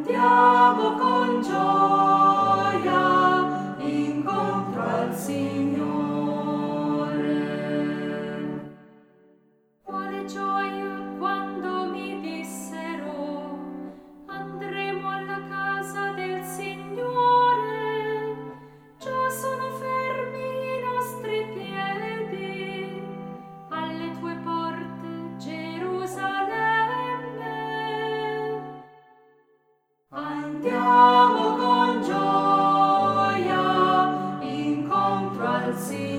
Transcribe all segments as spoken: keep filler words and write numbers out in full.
Andiamo con gioia incontro al Signore. Quale gioia quando mi dissero: andremo alla casa del Signore. Già sono fermi i nostri piedi alle tue porte, Gerusalemme. Andiamo con gioia incontro al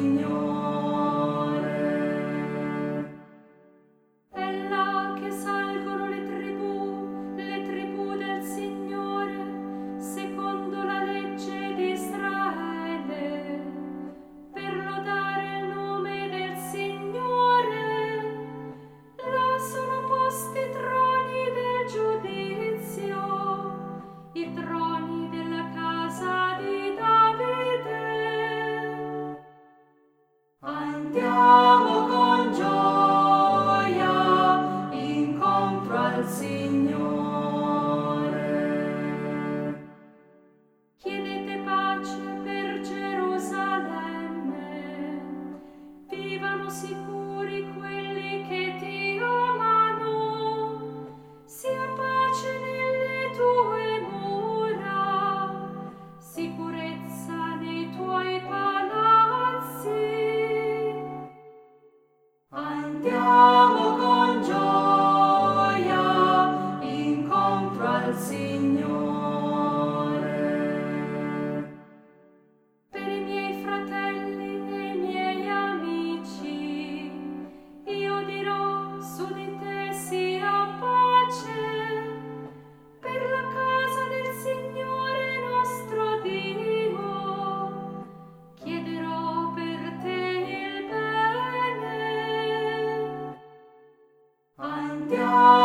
Signore. È là che salgono le tribù, le tribù del Signore, secondo la legge di Israele, per lodare il nome del Signore. Là sono posti i troni del giudizio, i troni della casa di Davide. Andiamo con gioia incontro al Signore. Chiedete pace per Gerusalemme, vivano sicuri quelli che ti amano. Sia pace nelle tue mura, sicurezza nei tuoi palazzi. Andiamo con gioia incontro al Signore. Per i miei fratelli e i miei amici io dirò: su di te sia pace. Per la casa del Signore nostro Dio chiederò per te il bene. Andiamo